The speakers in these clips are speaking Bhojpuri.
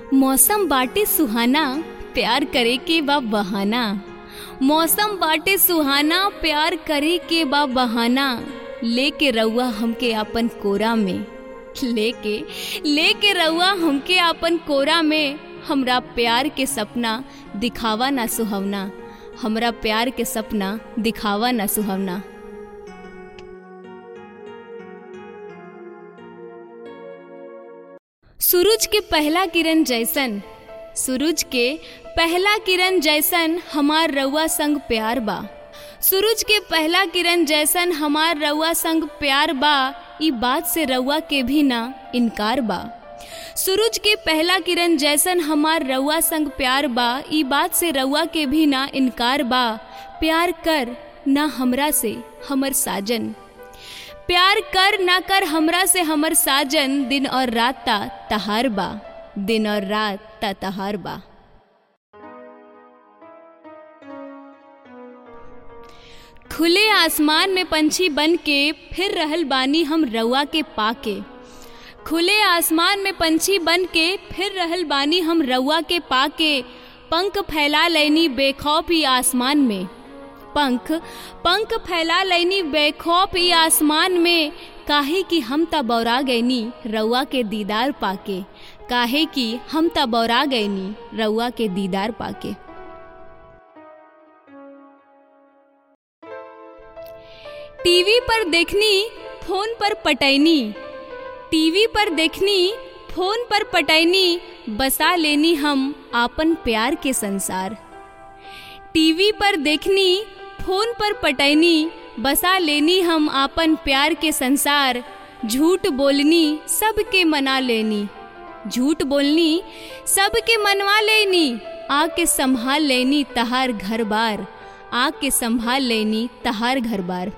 मौसम बाटे सुहाना, प्यार करे के बा बहाना। मौसम बाटे सुहाना, प्यार करे के बा बहाना। लेके रउआ हमके अपन कोरा में, लेके रउआ हमके अपन कोरा में। हमरा प्यार के सपना दिखावा ना सुहावना, हमरा प्यार के सपना दिखावा ना सुहावना। सूरज के पहला किरण जैसन, सूरज के पहला किरण जैसन हमार रउआ संग प्यार बा। सूरज के पहला किरण जैसन हमार रउआ संग प्यार बा। ई बात से रउआ के भी ना इनकार बा। सूरज के पहला किरण जैसन हमार रउआ संग प्यार बा। ई बात से रउआ के भी ना इनकार बा। प्यार कर ना हमरा से हमर साजन, प्यार कर ना कर हमरा से हमर साजन। दिन और रात ता तहार बा, दिन और रात ता तहार बा। खुले आसमान में पंछी बन के फिर रहल बानी हम रउआ के पाके। खुले आसमान में पंछी बन के फिर रहल बानी हम रउआ के पाके। पंख फैला लेनी बेखौफ ई आसमान में, पंख फैला लेनी बेखौफ ई आसमान में। काहे कि हम ता बौरा गईनी रउआ के दीदार पाके, काहे कि हम ता बौरा गईनी रउआ के दीदार पाके। टीवी पर देखनी फोन पर पटैनी, टीवी पर देखनी फोन पर पटैनी। बसा लेनी हम आपन प्यार के संसार। टीवी पर देखनी फोन पर पटैनी, बसा लेनी हम आपन प्यार के संसार। झूठ बोलनी सबके मना लेनी, झूठ बोलनी सबके मनवा लेनी। आके संभाल लेनी तहार घर बार, आके संभाल लेनी तहार घर बार।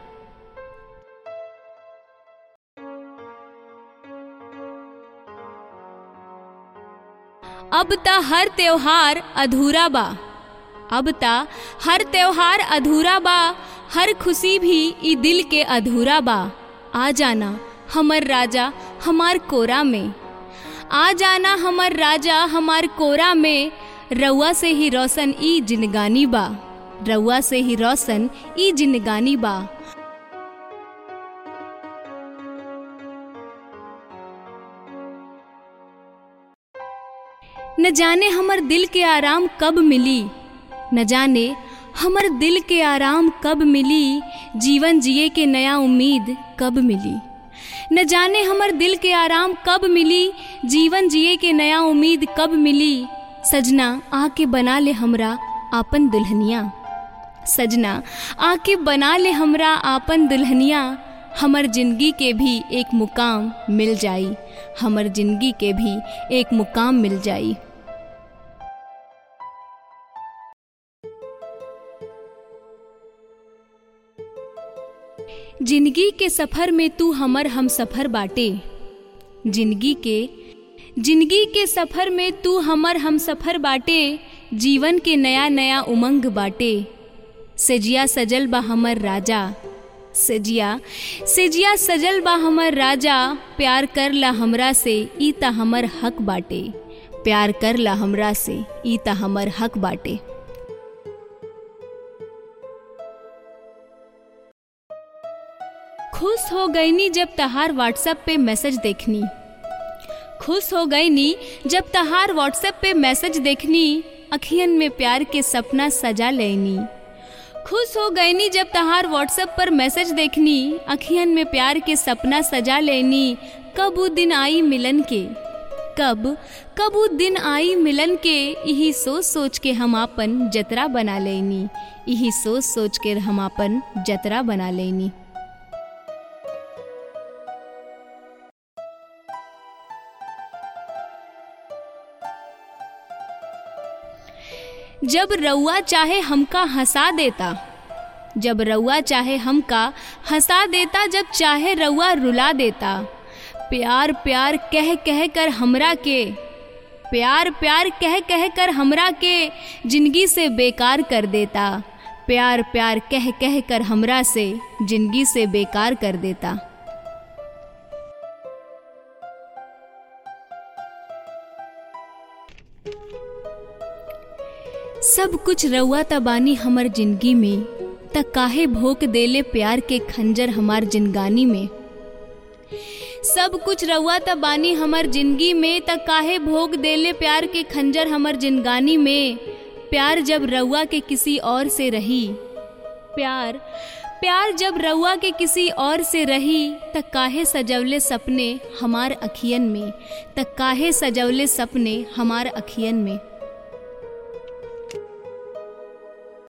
अब ता हर त्योहार अधूरा बा, अब ता हर त्योहार अधूरा बा। हर खुशी भी ई दिल के अधूरा बा। आ जाना हमर राजा हमार कोरा में, आ जाना हमर राजा हमार कोरा में। रउआ से ही रोशन ई जिंदगानी बा, रउआ से ही रोशन ई जिंदगानी बा। न जाने हमर दिल के आराम कब मिली, न जाने हमर दिल के आराम कब मिली। जीवन जिए के नया उम्मीद कब मिली, न जाने हमर दिल के आराम कब मिली। जीवन जिए के नया उम्मीद कब मिली। सजना आके बना ले हमरा आपन दुल्हनिया, सजना आके बना ले हमरा आपन दुल्हनिया। हमर जिंदगी के भी एक मुकाम मिल जाई, हमर जिंदगी के भी एक मुकाम मिल जाई। जिंदगी के सफर में तू हमर हम सफर बाटे, जिंदगी के सफर में तू हमर हम सफर बाटे। जीवन के नया नया उमंग बाटे। सेजिया सजल बा हमर राजा, सेजिया सजल बा हमर राजा। प्यार कर ला हमरा से ई ता हमर हक बाटे, प्यार कर ला हमरा से ई ता हमर हक बाटे। खुश हो गईनी जब तहार व्हाट्सएप पे मैसेज देखनी, खुश हो गईनी जब तहार व्हाट्सएप पे मैसेज देखनी। अखियन में प्यार के सपना सजा लेनी, खुश हो गईनी जब तहार व्हाट्सएप पर मैसेज देखनी। अखियन में प्यार के सपना सजा लेनी। कब वो दिन आई मिलन के, कब वो दिन आई मिलन के। यही सोच सोच के हम आपन जतरा बना लेनी, यही सोच सोच के हम आपन जतरा बना लेनी। जब रउआ चाहे हमका हंसा देता, जब रउआ चाहे हमका हंसा देता। जब चाहे रउआ रुला देता। प्यार प्यार कह कह कर हमरा के, प्यार प्यार कह कह कर हमरा के जिंदगी से बेकार कर देता। प्यार प्यार कह कह कर हमरा से जिंदगी से बेकार कर देता। सब कुछ रउआ त बानी हमर जिंदगी में, त काहे भोक देले प्यार के खंजर हमार जिंदगानी में। सब कुछ रउआ त बानी हमर जिंदगी में, त काहे भोग देले प्यार के खंजर हमर जिंदगानी में। प्यार जब रउआ के किसी और से रही, प्यार जब रउआ के किसी और से रही, त काहे सजवले सपने हमार अखियन में, त काहे सजवले सपने हमार अखियन में।